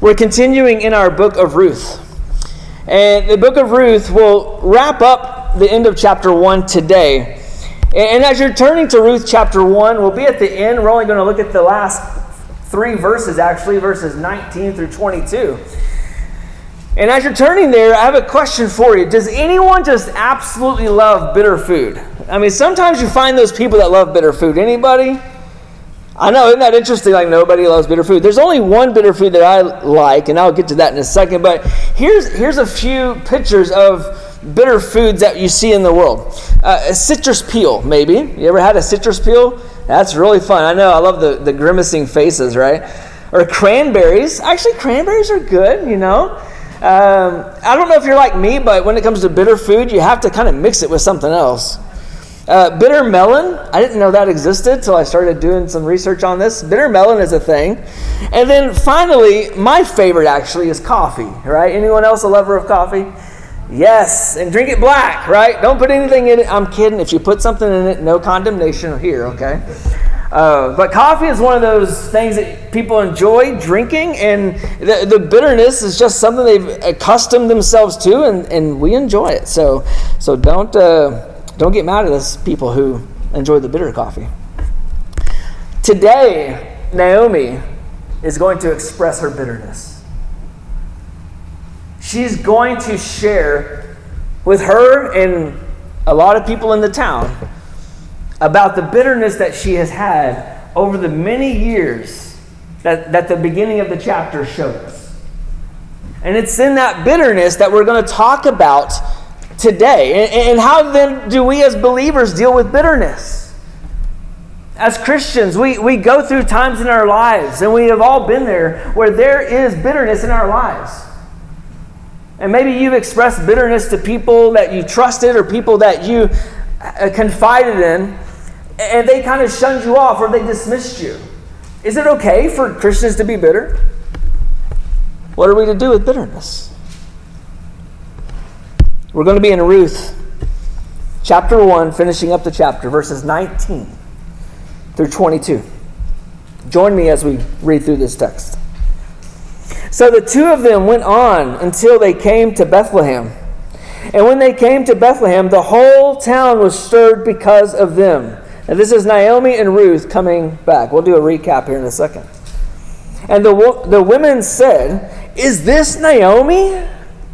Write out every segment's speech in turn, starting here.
We're continuing in our book of Ruth. And the book of Ruth will wrap up the end of chapter 1 today. And as you're turning to Ruth chapter 1, we'll be at the end. We're only going to look at the last 3 verses, actually, verses 19 through 22. And as you're turning there, I have a question for you. Does anyone just absolutely love bitter food? I mean, sometimes you find those people that love bitter food. Anybody? I know, isn't that interesting? Like, nobody loves bitter food. There's only one bitter food that I like, and I'll get to that in a second. But here's a few pictures of bitter foods that you see in the world. A citrus peel, maybe. You ever had a citrus peel? That's really fun. I know, I love the grimacing faces, right? Or cranberries. Actually, cranberries are good, you know. I don't know if you're like me, but when it comes to bitter food, you have to kind of mix it with something else. Bitter melon, I didn't know that existed until I started doing some research on this. Bitter melon is a thing. And then finally, my favorite actually is coffee, right? Anyone else a lover of coffee? Yes, and drink it black, right? Don't put anything in it. I'm kidding. If you put something in it, no condemnation here, okay? But coffee is one of those things that people enjoy drinking, and the bitterness is just something they've accustomed themselves to, and we enjoy it. So don't get mad at us people who enjoy the bitter coffee. Today, Naomi is going to express her bitterness. She's going to share with her and a lot of people in the town about the bitterness that she has had over the many years that the beginning of the chapter shows us. And it's in that bitterness that we're going to talk about today. And how then do we as believers deal with bitterness? As Christians, we go through times in our lives, and we have all been there, where there is bitterness in our lives. And maybe you've expressed bitterness to people that you trusted or people that you confided in, and they kind of shunned you off or they dismissed you. Is it okay for Christians to be bitter? What are we to do with bitterness? We're going to be in Ruth chapter 1, finishing up the chapter, verses 19 through 22. Join me as we read through this text. So the two of them went on until they came to Bethlehem. And when they came to Bethlehem, the whole town was stirred because of them. And this is Naomi and Ruth coming back. We'll do a recap here in a second. And the women said, "Is this Naomi?"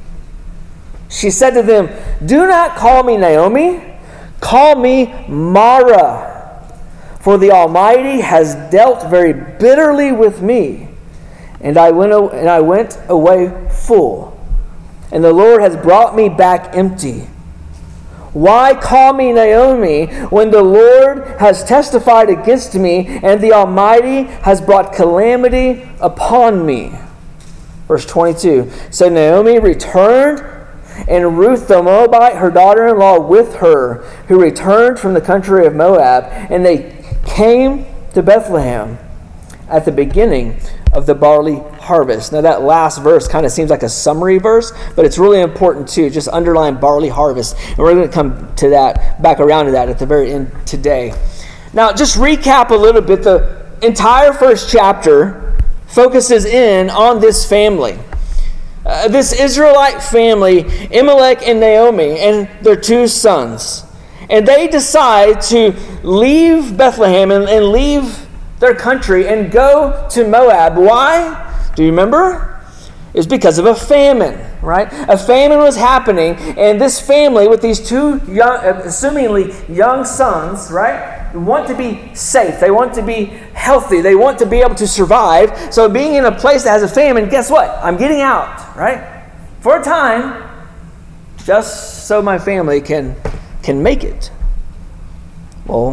She said to them, "Do not call me Naomi. Call me Mara. For the Almighty has dealt very bitterly with me. And I went away full. And the Lord has brought me back empty. Why call me Naomi when the Lord has testified against me and the Almighty has brought calamity upon me?" Verse 22. So Naomi returned, and Ruth the Moabite, her daughter-in-law, with her, who returned from the country of Moab, and they came to Bethlehem at the beginning of the barley harvest. Now that last verse kind of seems like a summary verse, but it's really important too. Just underline barley harvest. And we're going to come to that, back around to that at the very end today. Now just recap a little bit. The entire first chapter focuses in on this family. This Israelite family, Elimelech and Naomi, and their 2 sons. And they decide to leave Bethlehem and leave their country and go to Moab. Why? Do you remember? It was because of a famine, right? A famine was happening, and this family with these 2 young, assumingly young sons, right, want to be safe. They want to be healthy. They want to be able to survive. So being in a place that has a famine, guess what? I'm getting out, right? For a time, just so my family can make it. Well,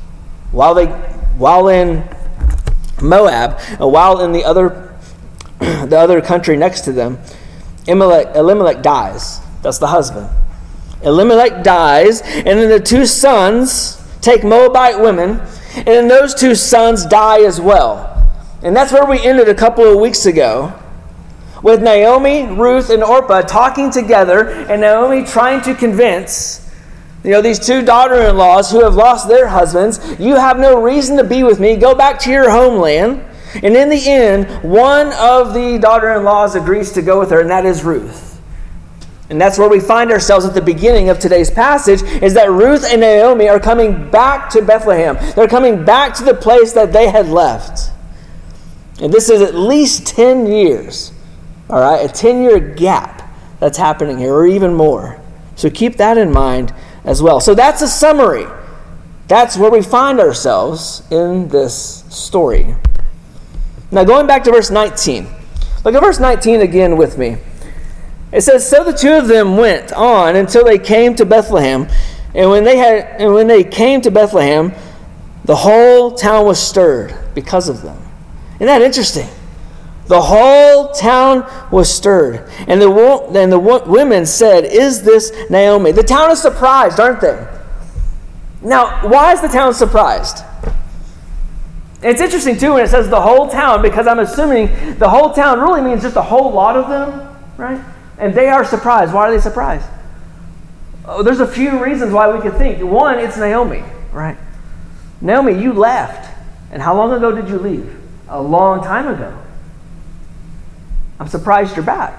while in Moab, and while in the other country next to them, Elimelech dies. That's the husband. Elimelech dies, and then the 2 sons take Moabite women, and then those 2 sons die as well. And that's where we ended a couple of weeks ago, with Naomi, Ruth, and Orpah talking together, and Naomi trying to convince these 2 daughter-in-laws who have lost their husbands, "You have no reason to be with me. Go back to your homeland." And in the end, one of the daughter-in-laws agrees to go with her, and that is Ruth. And that's where we find ourselves at the beginning of today's passage, is that Ruth and Naomi are coming back to Bethlehem. They're coming back to the place that they had left. And this is at least 10 years, all right, a 10-year gap that's happening here, or even more. So keep that in mind as well. So that's a summary. That's where we find ourselves in this story. Now going back to verse 19. Look at verse 19 again with me. It says, "So the two of them went on until they came to Bethlehem. And when they came to Bethlehem, the whole town was stirred because of them." Isn't that interesting? The whole town was stirred. And the women said, "Is this Naomi?" The town is surprised, aren't they? Now, why is the town surprised? It's interesting, too, when it says the whole town, because I'm assuming the whole town really means just a whole lot of them, right? And they are surprised. Why are they surprised? Oh, there's a few reasons why we could think. One, it's Naomi, right? Naomi, you left. And how long ago did you leave? A long time ago. I'm surprised you're back.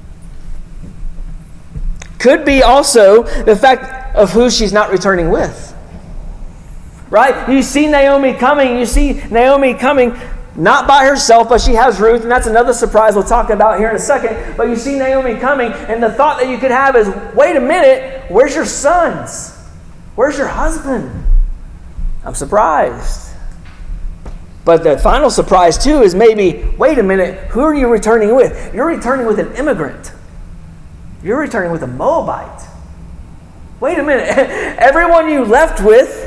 Could be also the fact of who she's not returning with. Right? You see Naomi coming. You see Naomi coming not by herself, but she has Ruth, and that's another surprise we'll talk about here in a second. But you see Naomi coming, and the thought that you could have is, wait a minute, where's your sons? Where's your husband? I'm surprised. But the final surprise, too, is maybe, wait a minute, who are you returning with? You're returning with an immigrant. You're returning with a Moabite. Wait a minute, everyone you left with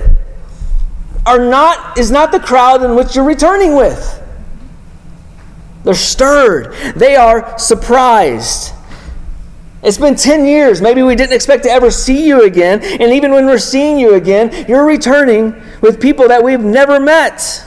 is not the crowd in which you're returning with. They're stirred. They are surprised. It's been 10 years. Maybe we didn't expect to ever see you again. And even when we're seeing you again, you're returning with people that we've never met.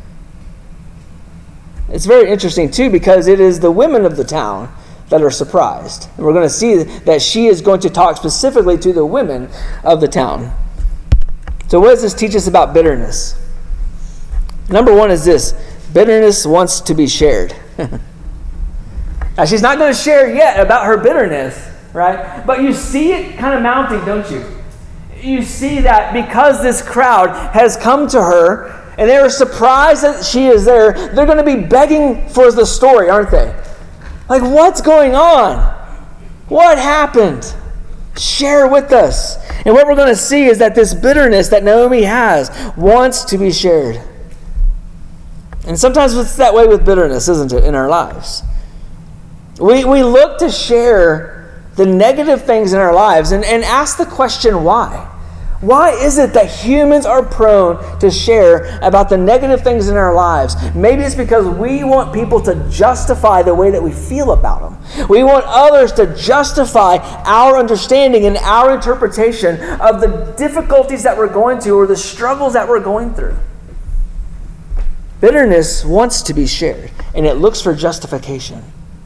It's very interesting, too, because it is the women of the town that are surprised. And we're going to see that she is going to talk specifically to the women of the town. So what does this teach us about bitterness? Number one is this: bitterness wants to be shared. Now, she's not going to share yet about her bitterness, right? But you see it kind of mounting, don't you? You see that because this crowd has come to her and they are surprised that she is there, they're going to be begging for the story, aren't they? Like, what's going on? What happened? Share with us. And what we're going to see is that this bitterness that Naomi has wants to be shared. And sometimes it's that way with bitterness, isn't it, in our lives? We look to share the negative things in our lives and ask the question, why? Why is it that humans are prone to share about the negative things in our lives? Maybe it's because we want people to justify the way that we feel about them. We want others to justify our understanding and our interpretation of the difficulties that we're going to or the struggles that we're going through. Bitterness wants to be shared, and it looks for justification.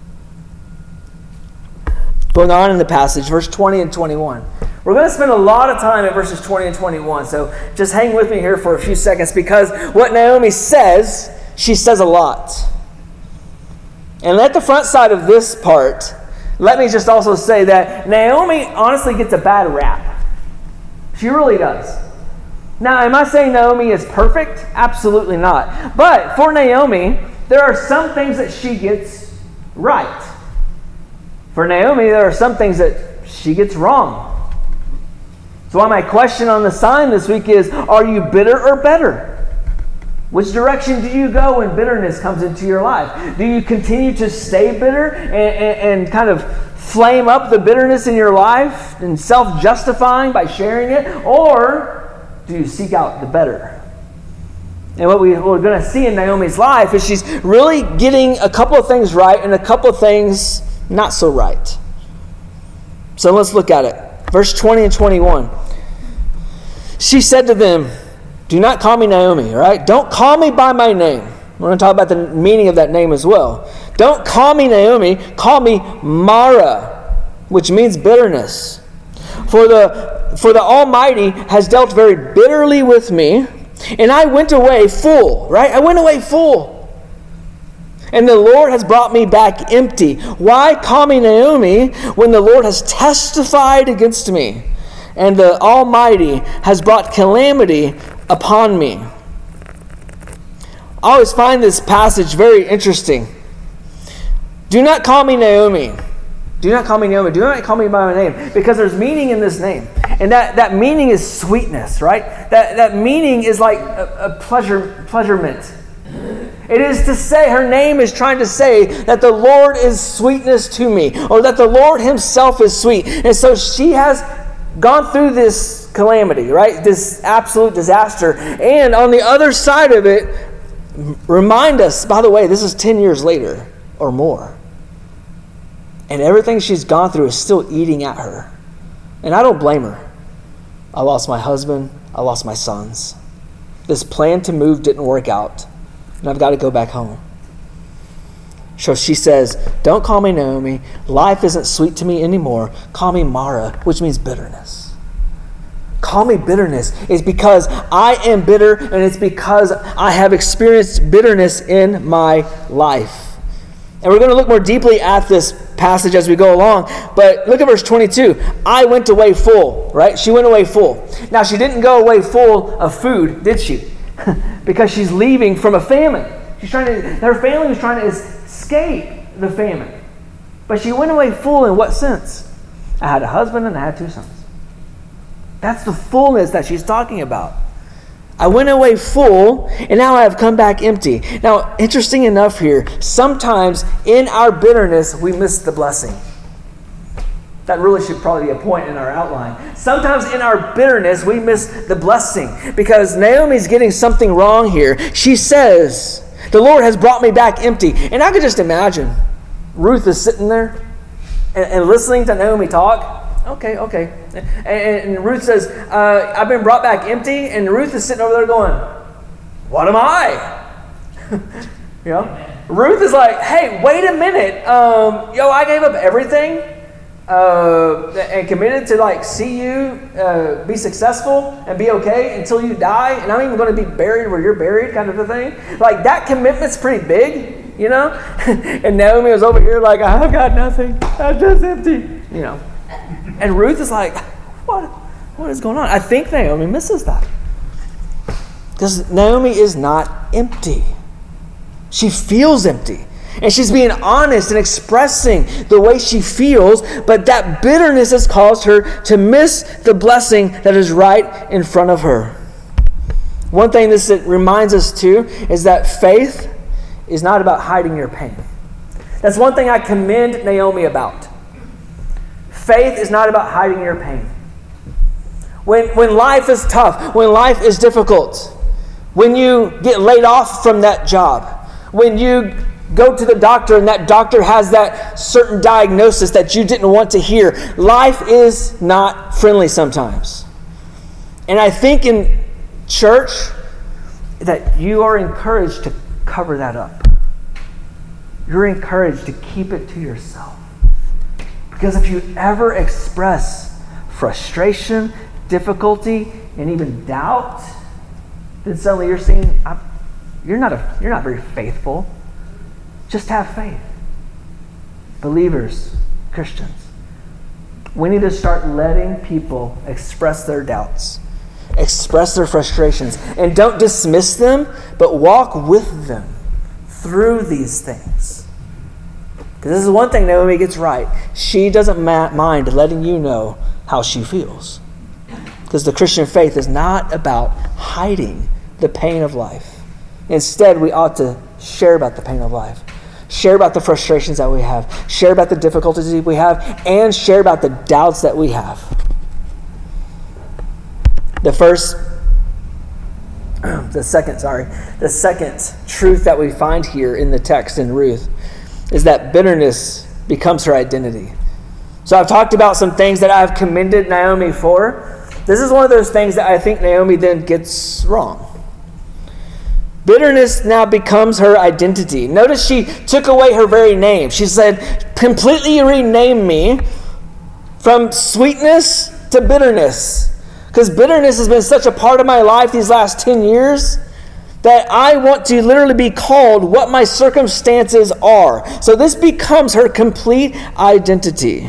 Going on in the passage, verse 20 and 21. We're going to spend a lot of time at verses 20 and 21, so just hang with me here for a few seconds, because what Naomi says, she says a lot. And at the front side of this part, let me just also say that Naomi honestly gets a bad rap. She really does. Now, am I saying Naomi is perfect? Absolutely not. But for Naomi, there are some things that she gets right. For Naomi, there are some things that she gets wrong. So why my question on the sign this week is, are you bitter or better? Which direction do you go when bitterness comes into your life? Do you continue to stay bitter and kind of flame up the bitterness in your life and self-justifying by sharing it? Or do you seek out the better? And what we're going to see in Naomi's life is she's really getting a couple of things right and a couple of things not so right. So let's look at it. Verse 20 and 21. She said to them, "Do not call me Naomi," all right? Don't call me by my name. We're going to talk about the meaning of that name as well. Don't call me Naomi, call me Mara, which means bitterness. For the Almighty has dealt very bitterly with me, and I went away full, right? I went away full. and the Lord has brought me back empty. Why call me Naomi when the Lord has testified against me, and the Almighty has brought calamity upon me? I always find this passage very interesting. Do not call me Naomi. Do not call me Naomi. Do not call me by my name, because there's meaning in this name. And that meaning is sweetness, right? That meaning is like a pleasurement. It is to say, her name is trying to say that the Lord is sweetness to me, or that the Lord himself is sweet. And so she has gone through this calamity, right? This absolute disaster. And on the other side of it, remind us, by the way, this is 10 years later or more. And everything she's gone through is still eating at her. And I don't blame her. I lost my husband. I lost my sons. This plan to move didn't work out. And I've got to go back home. So she says, don't call me Naomi. Life isn't sweet to me anymore. Call me Mara, which means bitterness. Call me bitterness. It's because I am bitter, and it's because I have experienced bitterness in my life. And we're going to look more deeply at this passage as we go along. But look at verse 22. I went away full, right? She went away full. Now, she didn't go away full of food, did she? Because she's leaving from a famine. Her family was trying to escape the famine. But she went away full in what sense? I had a husband and I had 2 sons. That's the fullness that she's talking about. I went away full, and now I have come back empty. Now, interesting enough here, sometimes in our bitterness, we miss the blessing. That really should probably be a point in our outline. Sometimes in our bitterness, we miss the blessing, because Naomi's getting something wrong here. She says, the Lord has brought me back empty. And I could just imagine Ruth is sitting there and listening to Naomi talk. Okay. And Ruth says, I've been brought back empty. And Ruth is sitting over there going, what am I? Ruth is like, hey, wait a minute. I gave up everything and committed to see you be successful and be okay until you die. And I'm even going to be buried where you're buried, kind of a thing. That commitment's pretty big, And Naomi was over here like, I've got nothing. I'm just empty, And Ruth is like, what is going on? I think Naomi misses that. Because Naomi is not empty. She feels empty. And she's being honest and expressing the way she feels, but that bitterness has caused her to miss the blessing that is right in front of her. One thing this reminds us too is that faith is not about hiding your pain. That's one thing I commend Naomi about. Faith is not about hiding your pain. When life is tough, when life is difficult, when you get laid off from that job, when you go to the doctor and that doctor has that certain diagnosis that you didn't want to hear, life is not friendly sometimes. And I think in church that you are encouraged to cover that up. You're encouraged to keep it to yourself. Because if you ever express frustration, difficulty, and even doubt, then suddenly you're saying, you're not very faithful. Just have faith. Believers, Christians, we need to start letting people express their doubts, express their frustrations, and don't dismiss them, but walk with them through these things. Because this is one thing Naomi gets right. She doesn't mind letting you know how she feels. Because the Christian faith is not about hiding the pain of life. Instead, we ought to share about the pain of life. Share about the frustrations that we have. Share about the difficulties that we have. And share about the doubts that we have. The second truth that we find here in the text in Ruth is that bitterness becomes her identity. So I've talked about some things that I've commended Naomi for. This is one of those things that I think Naomi then gets wrong. Bitterness now becomes her identity. Notice she took away her very name. She said, completely rename me from sweetness to bitterness. Because bitterness has been such a part of my life these last 10 years that I want to literally be called what my circumstances are. So this becomes her complete identity.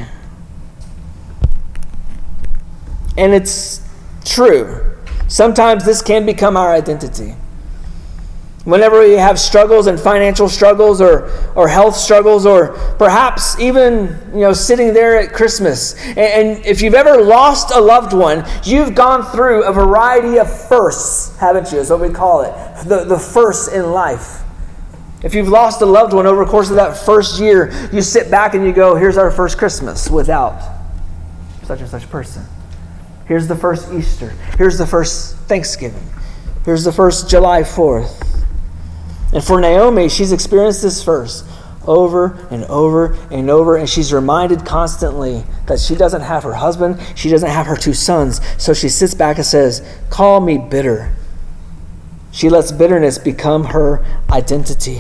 And it's true. Sometimes this can become our identity. Whenever we have struggles and financial struggles or health struggles, or perhaps even sitting there at Christmas. And if you've ever lost a loved one, you've gone through a variety of firsts, haven't you? Is what we call it. The firsts in life. If you've lost a loved one over the course of that first year, you sit back and you go, here's our first Christmas without such and such person. Here's the first Easter. Here's the first Thanksgiving. Here's the first July 4th. And for Naomi, she's experienced this first over and over and over, and she's reminded constantly that she doesn't have her husband, she doesn't have her 2 sons, so she sits back and says, call me bitter. She lets bitterness become her identity.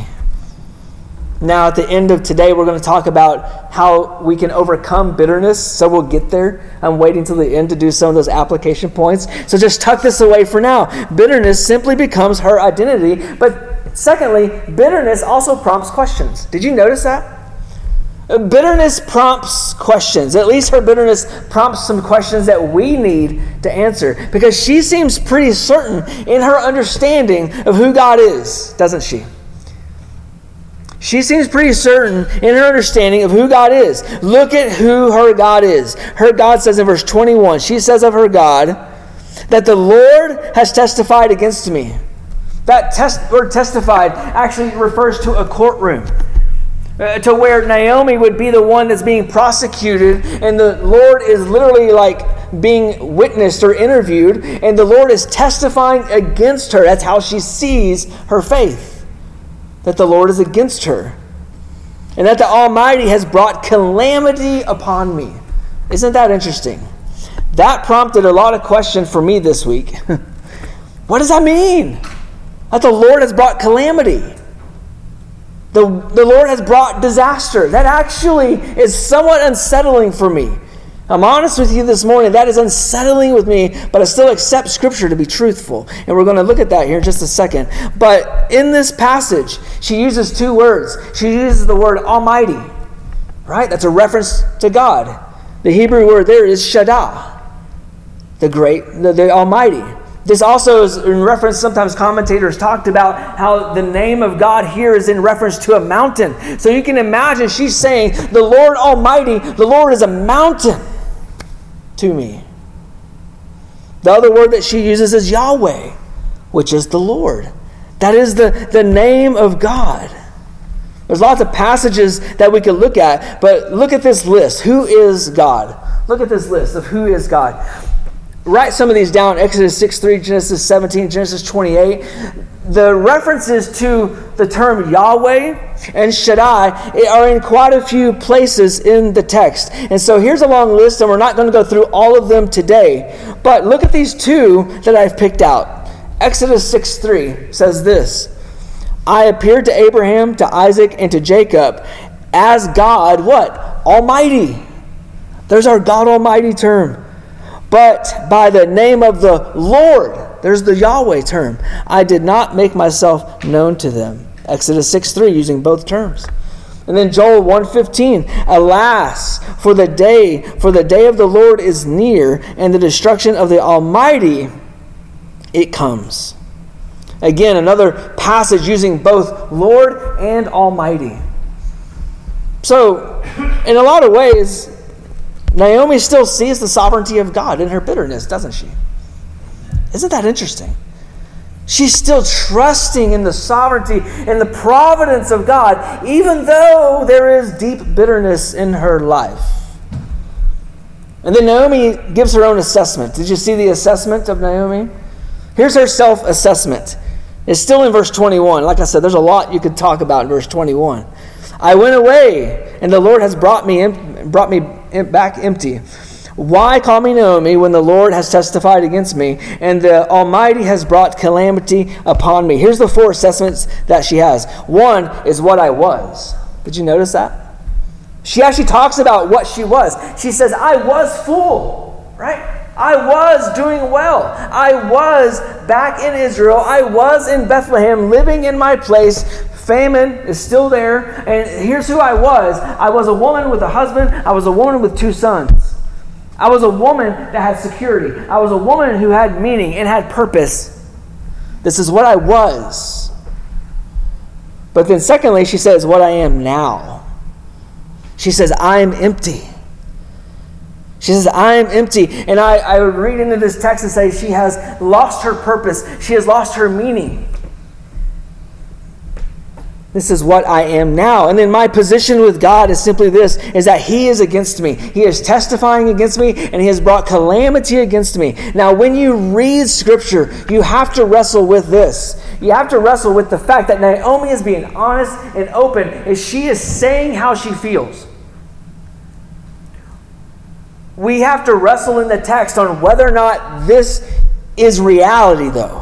Now, at the end of today, we're going to talk about how we can overcome bitterness, so we'll get there. I'm waiting till the end to do some of those application points, so just tuck this away for now. Bitterness simply becomes her identity, but secondly, bitterness also prompts questions. Did you notice that? Bitterness prompts questions. At least her bitterness prompts some questions that we need to answer, because she seems pretty certain in her understanding of who God is, doesn't she? She seems pretty certain in her understanding of who God is. Look at who her God is. Her God says in verse 21, she says of her God that the Lord has testified against me. That word testified actually refers to a courtroom, to where Naomi would be the one that's being prosecuted, and the Lord is literally like being witnessed or interviewed, and the Lord is testifying against her. That's how she sees her faith, that the Lord is against her, and that the Almighty has brought calamity upon me. Isn't that interesting? That prompted a lot of questions for me this week. What does that mean? That the Lord has brought calamity. The Lord has brought disaster. That actually is somewhat unsettling for me. I'm honest with you this morning. That is unsettling with me, but I still accept Scripture to be truthful. And we're going to look at that here in just a second. But in this passage, she uses 2 words. She uses the word Almighty. Right? That's a reference to God. The Hebrew word there is Shaddai, the Almighty. This also is in reference, sometimes commentators talked about how the name of God here is in reference to a mountain. So you can imagine she's saying, the Lord Almighty, the Lord is a mountain to me. The other word that she uses is Yahweh, which is the Lord. That is the name of God. There's lots of passages that we could look at, but look at this list. Who is God? Look at this list of who is God. Write some of these down. Exodus 6:3, Genesis 17, Genesis 28. The references to the term Yahweh and Shaddai are in quite a few places in the text. And so here's a long list, and we're not going to go through all of them today. But look at these 2 that I've picked out. Exodus 6:3 says this, I appeared to Abraham, to Isaac, and to Jacob as God, what? Almighty. There's our God Almighty term. But by the name of the Lord, there's the Yahweh term, I did not make myself known to them. Exodus 6:3, using both terms. And then Joel 1:15, alas, for the day of the Lord is near, and the destruction of the Almighty, it comes. Again, another passage using both Lord and Almighty. So, in a lot of ways, Naomi still sees the sovereignty of God in her bitterness, doesn't she? Isn't that interesting? She's still trusting in the sovereignty and the providence of God, even though there is deep bitterness in her life. And then Naomi gives her own assessment. Did you see the assessment of Naomi? Here's her self-assessment. It's still in verse 21. Like I said, there's a lot you could talk about in verse 21. I went away, and the Lord has brought me back empty. Why call me Naomi when the Lord has testified against me, and the Almighty has brought calamity upon me? Here's the 4 assessments that she has. 1 is what I was. Did you notice that? She actually talks about what she was. She says, I was full, right? I was doing well. I was back in Israel. I was in Bethlehem, living in my place. Famine is still there. And here's who I was. I was a woman with a husband. I was a woman with 2 sons. I was a woman that had security. I was a woman who had meaning and had purpose. This is what I was. But then secondly, she says, what I am now. She says, I am empty. She says, I am empty. And I would read into this text and say, she has lost her purpose. She has lost her meaning. This is what I am now. And then my position with God is simply this, is that He is against me. He is testifying against me, and He has brought calamity against me. Now, when you read Scripture, you have to wrestle with this. You have to wrestle with the fact that Naomi is being honest and open, as she is saying how she feels. We have to wrestle in the text on whether or not this is reality, though.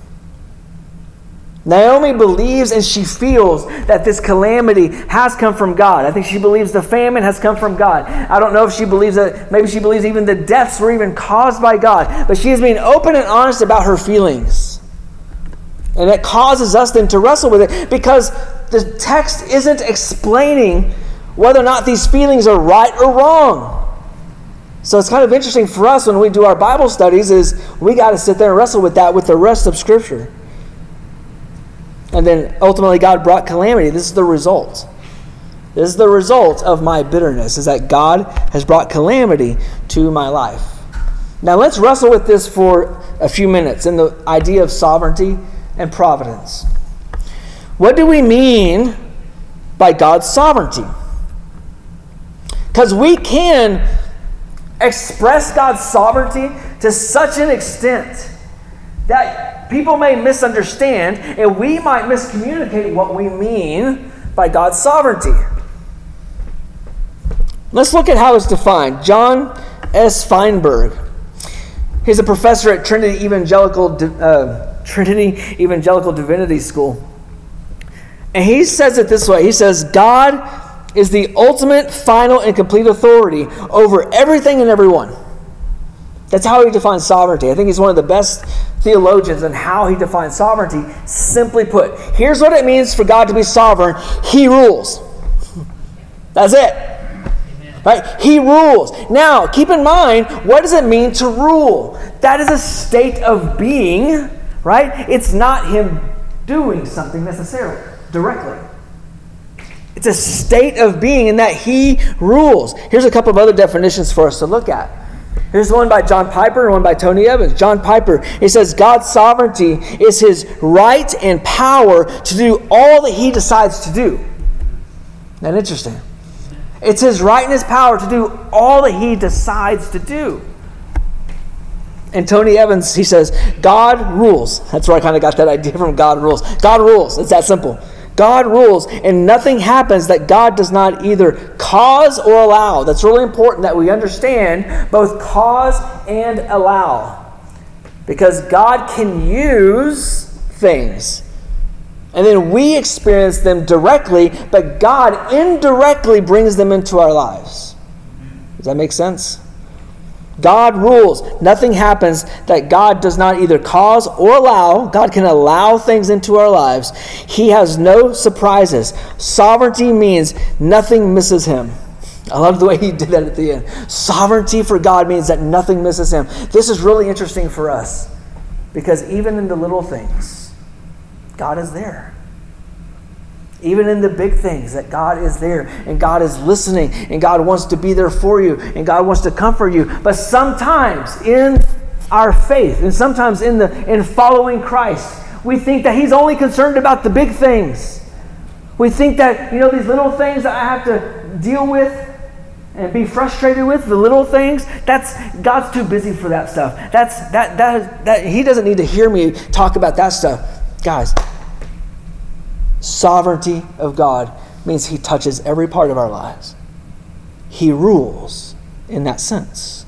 Naomi believes and she feels that this calamity has come from God. I think she believes the famine has come from God. I don't know if she believes that, maybe she believes even the deaths were even caused by God. But she is being open and honest about her feelings. And it causes us then to wrestle with it, because the text isn't explaining whether or not these feelings are right or wrong. So it's kind of interesting for us when we do our Bible studies, is we got to sit there and wrestle with that with the rest of Scripture. And then ultimately God brought calamity. This is the result. This is the result of my bitterness, is that God has brought calamity to my life. Now let's wrestle with this for a few minutes in the idea of sovereignty and providence. What do we mean by God's sovereignty? Because we can express God's sovereignty to such an extent that people may misunderstand, and we might miscommunicate what we mean by God's sovereignty. Let's look at how it's defined. John S. Feinberg. He's a professor at Trinity Evangelical Divinity School. And he says it this way. He says, God is the ultimate, final, and complete authority over everything and everyone. That's how he defines sovereignty. I think he's one of the best theologians in how he defines sovereignty. Simply put, here's what it means for God to be sovereign. He rules. That's it. Amen. Right? He rules. Now, keep in mind, what does it mean to rule? That is a state of being, right? It's not him doing something necessarily, directly. It's a state of being in that he rules. Here's a couple of other definitions for us to look at. Here's one by John Piper and one by Tony Evans. John Piper, he says, God's sovereignty is His right and power to do all that He decides to do. Isn't that interesting? It's His right and His power to do all that He decides to do. And Tony Evans, he says, God rules. That's where I kind of got that idea from, God rules. God rules. It's that simple. God rules, and nothing happens that God does not either cause or allow. That's really important that we understand both cause and allow. Because God can use things, and then we experience them directly, but God indirectly brings them into our lives. Does that make sense? God rules. Nothing happens that God does not either cause or allow. God can allow things into our lives. He has no surprises. Sovereignty means nothing misses Him. I love the way he did that at the end. Sovereignty for God means that nothing misses Him. This is really interesting for us, because even in the little things, God is there. Even in the big things, that God is there, and God is listening, and God wants to be there for you, and God wants to comfort you. But sometimes in our faith, and sometimes in following Christ, we think that He's only concerned about the big things. We think that, these little things that I have to deal with and be frustrated with, the little things, God's too busy for that stuff. That He doesn't need to hear me talk about that stuff. Guys, sovereignty of God means He touches every part of our lives. He rules in that sense.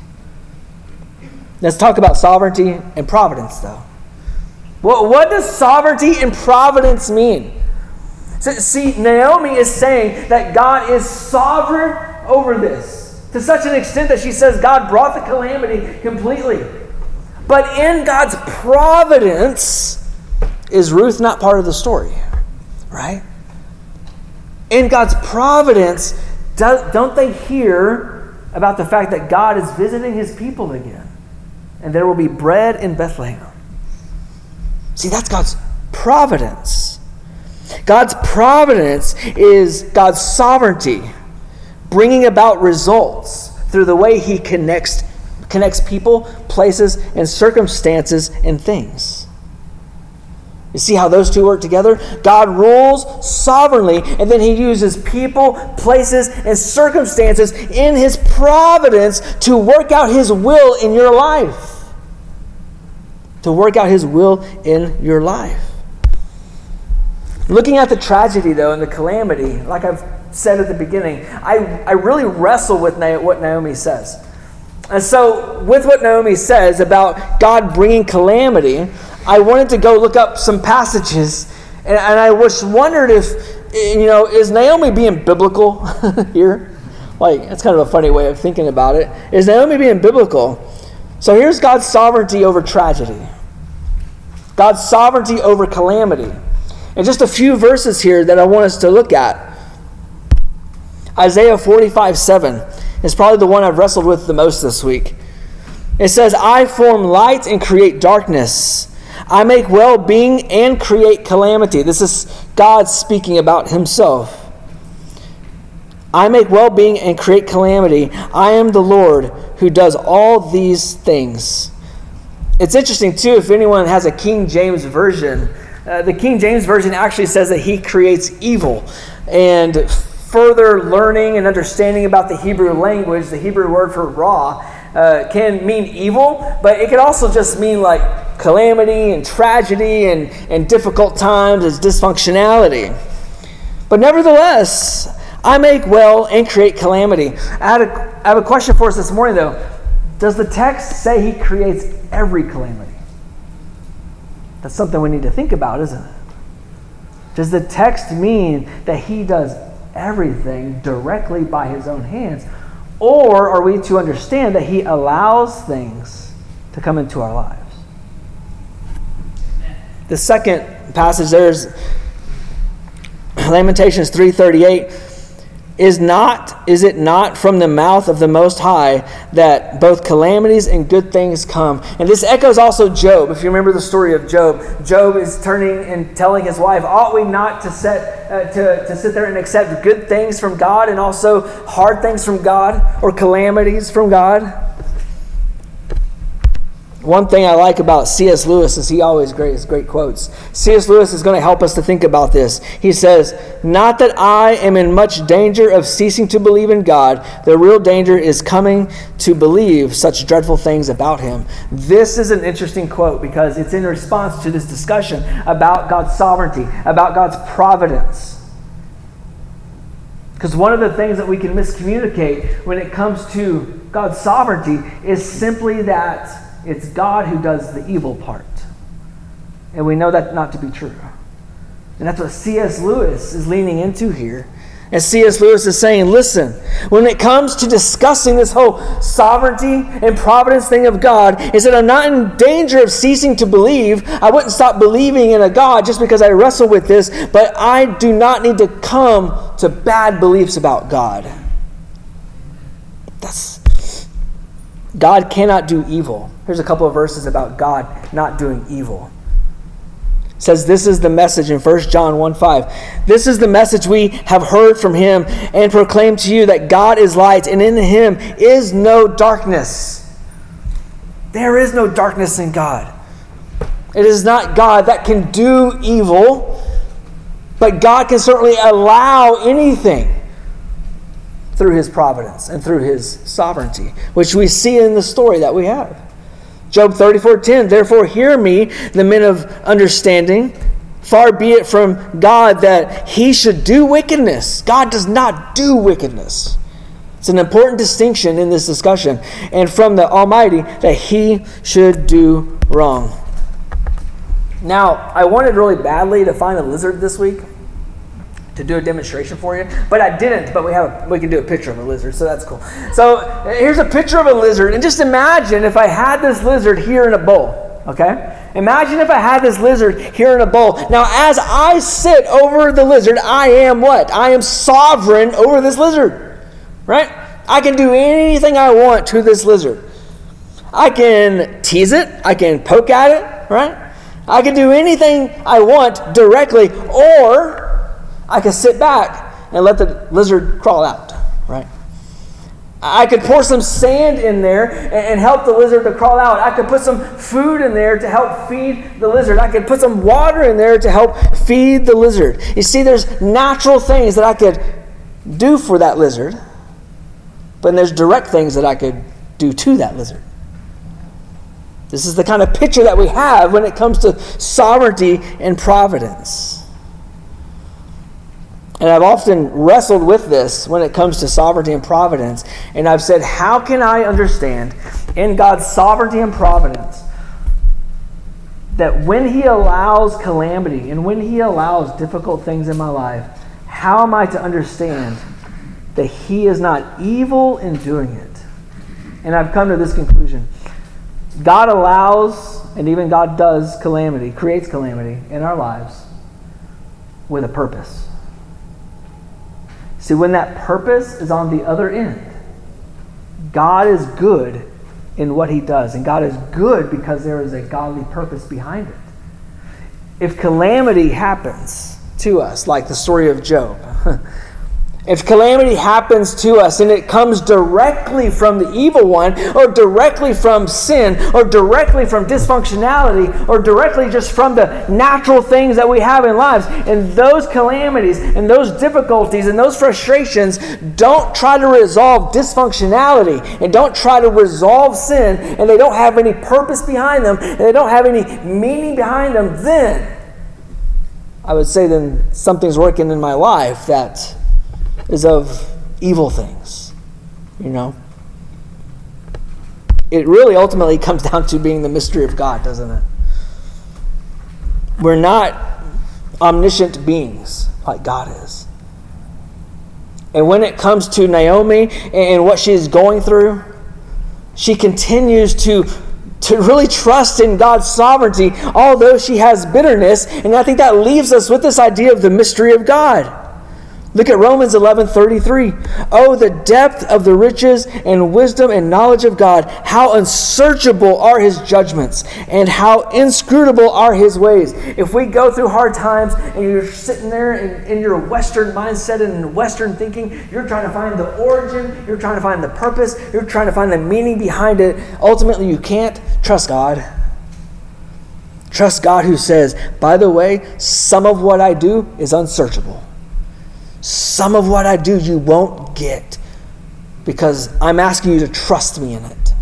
Let's talk about sovereignty and providence, though. Well, what does sovereignty and providence mean? See, Naomi is saying that God is sovereign over this, to such an extent that she says God brought the calamity completely. But in God's providence, is Ruth not part of the story? Right? In God's providence, don't they hear about the fact that God is visiting his people again? And there will be bread in Bethlehem. See, that's God's providence. God's providence is God's sovereignty, bringing about results through the way he connects people, places, and circumstances and things. You see how those two work together? God rules sovereignly, and then he uses people, places, and circumstances in his providence to work out his will in your life. To work out his will in your life. Looking at the tragedy, though, and the calamity, like I've said at the beginning, I really wrestle with what Naomi says. And so, with what Naomi says about God bringing calamity, I wanted to go look up some passages, and I wondered if, is Naomi being biblical here? Like, that's kind of a funny way of thinking about it. Is Naomi being biblical? So here's God's sovereignty over tragedy. God's sovereignty over calamity. And just a few verses here that I want us to look at. Isaiah 45:7 is probably the one I've wrestled with the most this week. It says, I form light and create darkness. I make well-being and create calamity. This is God speaking about himself. I make well-being and create calamity. I am the Lord who does all these things. It's interesting, too, if anyone has a King James Version. The King James Version actually says that he creates evil. And further learning and understanding about the Hebrew language, the Hebrew word for ra, can mean evil, but it could also just mean like calamity and tragedy and difficult times as dysfunctionality. But nevertheless, I make well and create calamity. I have a question for us this morning, though. Does the text say he creates every calamity? That's something we need to think about, isn't it? Does the text mean that he does everything directly by his own hands? Or are we to understand that he allows things to come into our lives? The second passage there is Lamentations 3:38. Is it not from the mouth of the Most High that both calamities and good things come? And this echoes also Job. If you remember the story of Job, Job is turning and telling his wife, ought we not to sit there and accept good things from God and also hard things from God or calamities from God? One thing I like about C.S. Lewis is he always has great quotes. C.S. Lewis is going to help us to think about this. He says, not that I am in much danger of ceasing to believe in God. The real danger is coming to believe such dreadful things about him. This is an interesting quote because it's in response to this discussion about God's sovereignty, about God's providence. Because one of the things that we can miscommunicate when it comes to God's sovereignty is simply that it's God who does the evil part. And we know that not to be true. And that's what C.S. Lewis is leaning into here. And C.S. Lewis is saying, listen, when it comes to discussing this whole sovereignty and providence thing of God, he said, I'm not in danger of ceasing to believe. I wouldn't stop believing in a God just because I wrestle with this, but I do not need to come to bad beliefs about God. God cannot do evil. Here's a couple of verses about God not doing evil. It says, this is the message in 1 John 1:5. This is the message we have heard from him and proclaim to you, that God is light, and in him is no darkness. There is no darkness in God. It is not God that can do evil, but God can certainly allow anything through his providence and through his sovereignty, which we see in the story that we have. Job 34:10, therefore hear me, the men of understanding. Far be it from God that he should do wickedness. God does not do wickedness. It's an important distinction in this discussion. And from the Almighty that he should do wrong. Now, I wanted really badly to find a lizard this week. to do a demonstration for you, but I didn't. But we can do a picture of a lizard, so that's cool. So here's a picture of a lizard, and just imagine if I had this lizard here in a bowl. Okay, imagine if I had this lizard here in a bowl. Now, as I sit over the lizard, I am what? I am sovereign over this lizard, right? I can do anything I want to this lizard. I can tease it. I can poke at it, right? I can do anything I want directly, or I can sit back and let the lizard crawl out, right? I could pour some sand in there and help the lizard to crawl out. I could put some food in there to help feed the lizard. I could put some water in there to help feed the lizard. You see, there's natural things that I could do for that lizard, but then there's direct things that I could do to that lizard. This is the kind of picture that we have when it comes to sovereignty and providence. And I've often wrestled with this when it comes to sovereignty and providence. And I've said, how can I understand in God's sovereignty and providence that when He allows calamity and when He allows difficult things in my life, how am I to understand that He is not evil in doing it? And I've come to this conclusion. God allows, and even God does calamity, creates calamity in our lives with a purpose. See, when that purpose is on the other end, God is good in what He does. And God is good because there is a godly purpose behind it. If calamity happens to us, like the story of Job, if calamity happens to us and it comes directly from the evil one, or directly from sin, or directly from dysfunctionality, or directly just from the natural things that we have in lives, and those calamities and those difficulties and those frustrations don't try to resolve dysfunctionality and don't try to resolve sin, and they don't have any purpose behind them, and they don't have any meaning behind them, then I would say then something's working in my life that is of evil things, you know. It really ultimately comes down to being the mystery of God, doesn't it? We're not omniscient beings like God is. And when it comes to Naomi and what she's going through, she continues to really trust in God's sovereignty, although she has bitterness. And I think that leaves us with this idea of the mystery of God. Look at Romans 11:33. Oh, the depth of the riches and wisdom and knowledge of God. How unsearchable are His judgments and how inscrutable are His ways. If we go through hard times and you're sitting there in your Western mindset and Western thinking, you're trying to find the origin, you're trying to find the purpose, you're trying to find the meaning behind it. Ultimately, you can't trust God. Trust God who says, by the way, some of what I do is unsearchable. Some of what I do you won't get because I'm asking you to trust me in it.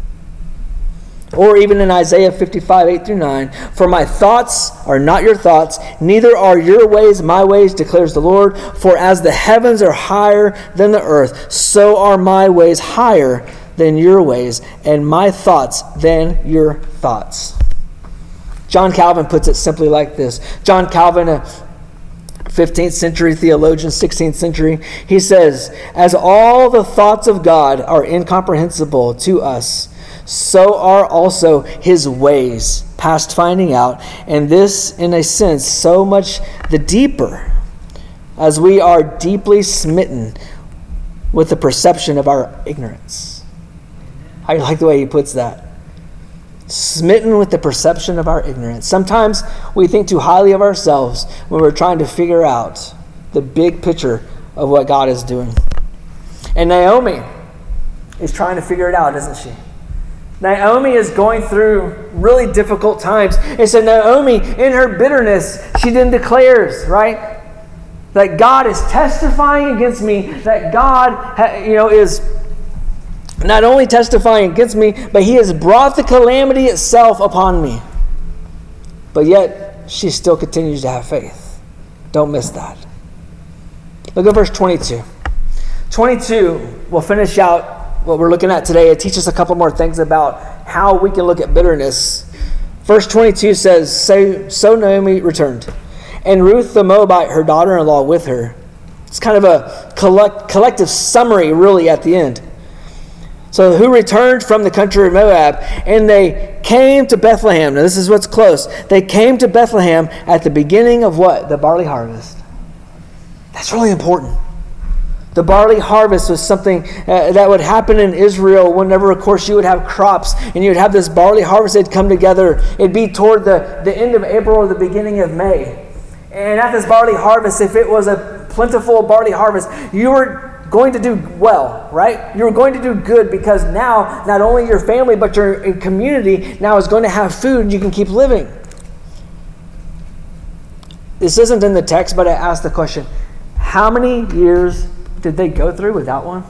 Or even in Isaiah 55:8-9, for my thoughts are not your thoughts, neither are your ways my ways, declares the Lord. For as the heavens are higher than the earth, so are my ways higher than your ways, and my thoughts than your thoughts. John Calvin puts it simply like this. John Calvin, 15th century theologian, 16th century, he says, as all the thoughts of God are incomprehensible to us, so are also His ways past finding out, and this, in a sense, so much the deeper, as we are deeply smitten with the perception of our ignorance. I like the way he puts that. Smitten with the perception of our ignorance. Sometimes we think too highly of ourselves when we're trying to figure out the big picture of what God is doing. And Naomi is trying to figure it out, isn't she? Naomi is going through really difficult times. And so Naomi, in her bitterness, she then declares, right, that God is testifying against me, that God, is not only testifying against me, but He has brought the calamity itself upon me. But yet, she still continues to have faith. Don't miss that. Look at verse 22. 22 will finish out what we're looking at today. It teaches a couple more things about how we can look at bitterness. Verse 22 says, So Naomi returned, and Ruth the Moabite, her daughter-in-law, with her. It's kind of a collective summary, really, at the end. So who returned from the country of Moab, and they came to Bethlehem. Now this is what's close. They came to Bethlehem at the beginning of what? The barley harvest. That's really important. The barley harvest was something that would happen in Israel whenever, of course, you would have crops and you would have this barley harvest. They'd come together. It'd be toward the end of April or the beginning of May. And at this barley harvest, if it was a plentiful barley harvest, you were going to do well, right? You were going to do good because now not only your family but your community now is going to have food and you can keep living. This isn't in the text, but I asked the question, how many years did they go through without one?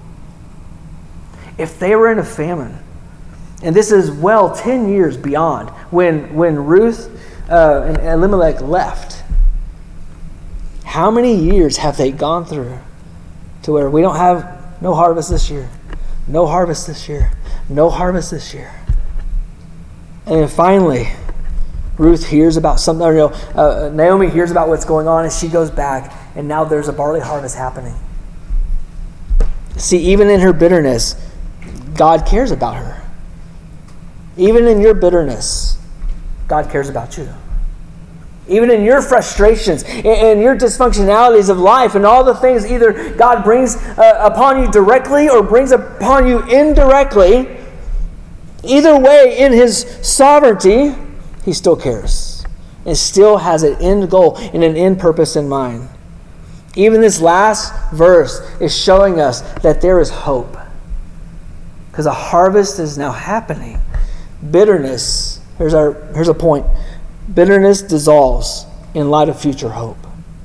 If they were in a famine, and this is 10 years beyond when Ruth and Elimelech left, how many years have they gone through to where we don't have no harvest this year, no harvest this year, no harvest this year? And then finally, Ruth hears about something, Naomi hears about what's going on, and she goes back, and now there's a barley harvest happening. See, even in her bitterness, God cares about her. Even in your bitterness, God cares about you. Even in your frustrations and your dysfunctionalities of life and all the things either God brings upon you directly or brings upon you indirectly, either way, in His sovereignty, He still cares and still has an end goal and an end purpose in mind. Even this last verse is showing us that there is hope because a harvest is now happening. Bitterness, here's a point. Bitterness dissolves in light of future hope.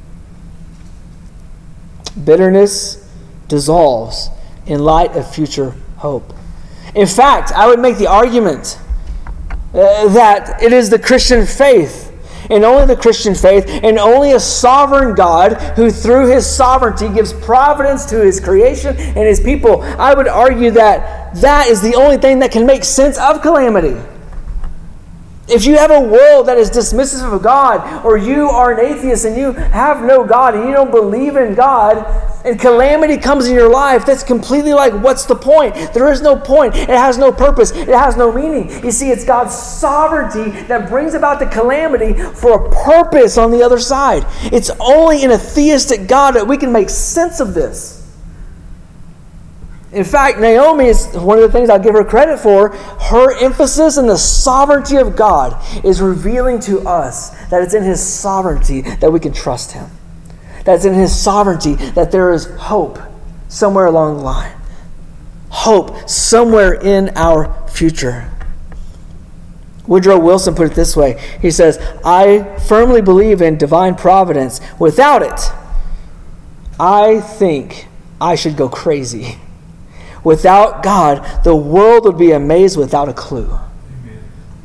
Bitterness dissolves in light of future hope. In fact, I would make the argument that it is the Christian faith, and only the Christian faith, and only a sovereign God who through His sovereignty gives providence to His creation and His people. I would argue that is the only thing that can make sense of calamity. If you have a world that is dismissive of God, or you are an atheist and you have no God and you don't believe in God, and calamity comes in your life, that's completely like, what's the point? There is no point. It has no purpose. It has no meaning. You see, it's God's sovereignty that brings about the calamity for a purpose on the other side. It's only in a theistic God that we can make sense of this. In fact, Naomi is one of the things I'll give her credit for. Her emphasis in the sovereignty of God is revealing to us that it's in His sovereignty that we can trust Him. That it's in His sovereignty that there is hope somewhere along the line. Hope somewhere in our future. Woodrow Wilson put it this way. He says, I firmly believe in divine providence. Without it, I think I should go crazy. Without God, the world would be a maze without a clue. Amen.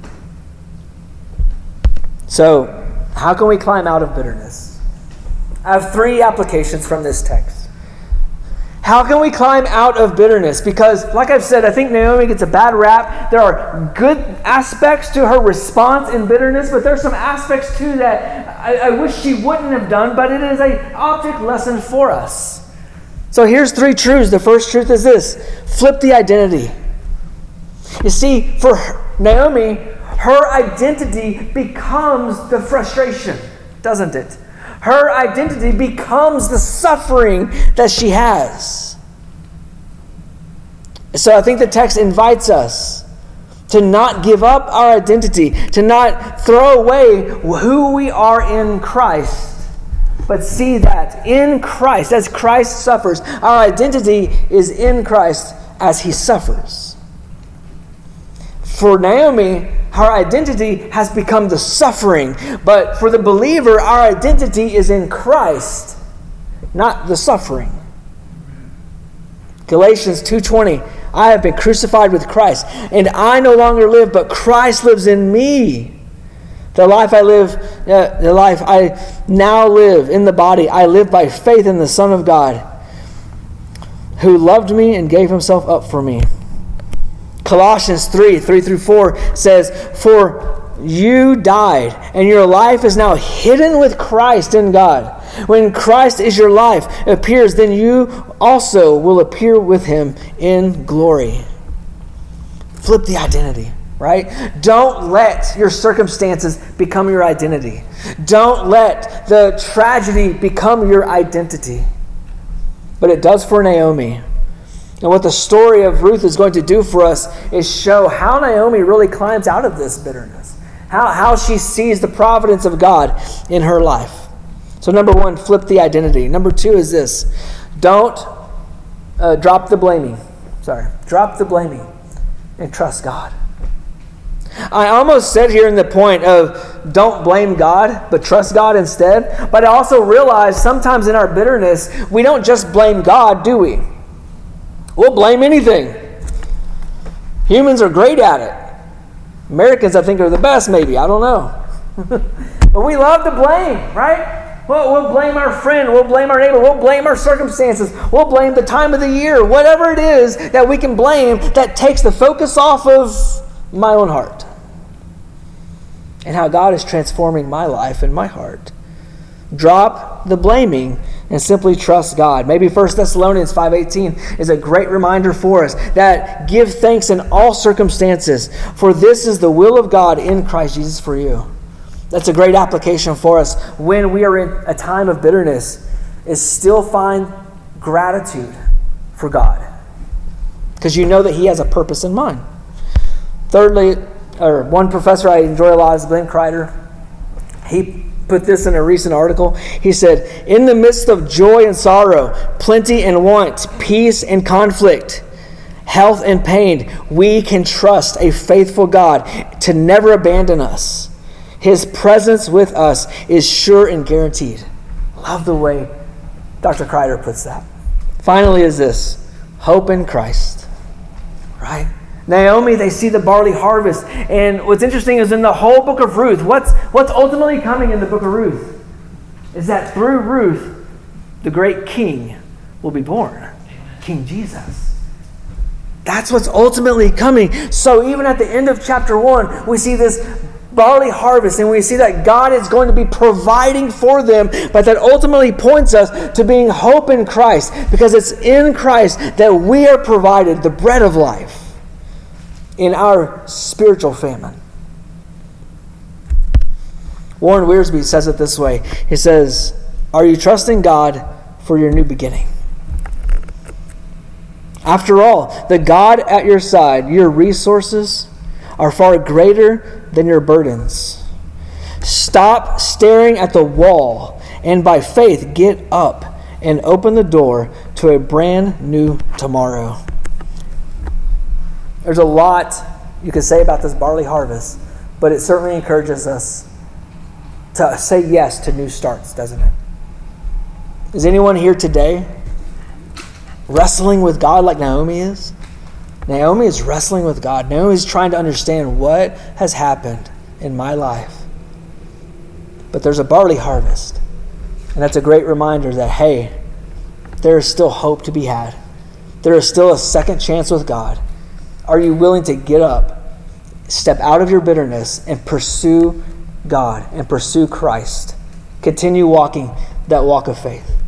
So, how can we climb out of bitterness? I have 3 applications from this text. How can we climb out of bitterness? Because, like I've said, I think Naomi gets a bad rap. There are good aspects to her response in bitterness, but there's some aspects too that I wish she wouldn't have done, but it is an object lesson for us. So here's 3 truths. The first truth is this. Flip the identity. You see, for Naomi, her identity becomes the frustration, doesn't it? Her identity becomes the suffering that she has. So I think the text invites us to not give up our identity, to not throw away who we are in Christ, but see that in Christ, as Christ suffers, our identity is in Christ as He suffers. For Naomi, her identity has become the suffering. But for the believer, our identity is in Christ, not the suffering. Galatians 2:20, I have been crucified with Christ, and I no longer live, but Christ lives in me. The life I now live in the body, I live by faith in the Son of God, who loved me and gave Himself up for me. Colossians 3:3-4 says, for you died, and your life is now hidden with Christ in God. When Christ is your life appears, then you also will appear with him in glory. Flip the identity, right? Don't let your circumstances become your identity. Don't let the tragedy become your identity. But it does for Naomi. And what the story of Ruth is going to do for us is show how Naomi really climbs out of this bitterness. How she sees the providence of God in her life. So number one, flip the identity. Number two is this. Don't drop the blaming. Drop the blaming and trust God. I almost said here in the point of don't blame God, but trust God instead. But I also realize sometimes in our bitterness, we don't just blame God, do we? We'll blame anything. Humans are great at it. Americans, I think, are the best, maybe. I don't know. But we love to blame, right? We'll blame our friend. We'll blame our neighbor. We'll blame our circumstances. We'll blame the time of the year. Whatever it is that we can blame that takes the focus off of my own heart and how God is transforming my life and my heart. Drop the blaming and simply trust God. Maybe 1 Thessalonians 5:18 is a great reminder for us that give thanks in all circumstances, for this is the will of God in Christ Jesus for you. That's a great application for us when we are in a time of bitterness, is still find gratitude for God, because you know that he has a purpose in mind. Thirdly, one professor I enjoy a lot is Glenn Kreider. He put this in a recent article. He said, in the midst of joy and sorrow, plenty and want, peace and conflict, health and pain, we can trust a faithful God to never abandon us. His presence with us is sure and guaranteed. Love the way Dr. Kreider puts that. Finally is this, hope in Christ, right? Naomi, they see the barley harvest. And what's interesting is in the whole book of Ruth, what's ultimately coming in the book of Ruth is that through Ruth, the great king will be born. King Jesus. That's what's ultimately coming. So even at the end of chapter 1, we see this barley harvest, and we see that God is going to be providing for them, but that ultimately points us to being hope in Christ, because it's in Christ that we are provided the bread of life in our spiritual famine. Warren Wiersbe says it this way. He says, are you trusting God for your new beginning? After all, the God at your side, your resources are far greater than your burdens. Stop staring at the wall and by faith get up and open the door to a brand new tomorrow. There's a lot you could say about this barley harvest, but it certainly encourages us to say yes to new starts, doesn't it? Is anyone here today wrestling with God like Naomi is? Naomi is wrestling with God. Naomi is trying to understand what has happened in my life. But there's a barley harvest. And that's a great reminder that, hey, there is still hope to be had. There is still a second chance with God. Are you willing to get up, step out of your bitterness, and pursue God and pursue Christ? Continue walking that walk of faith.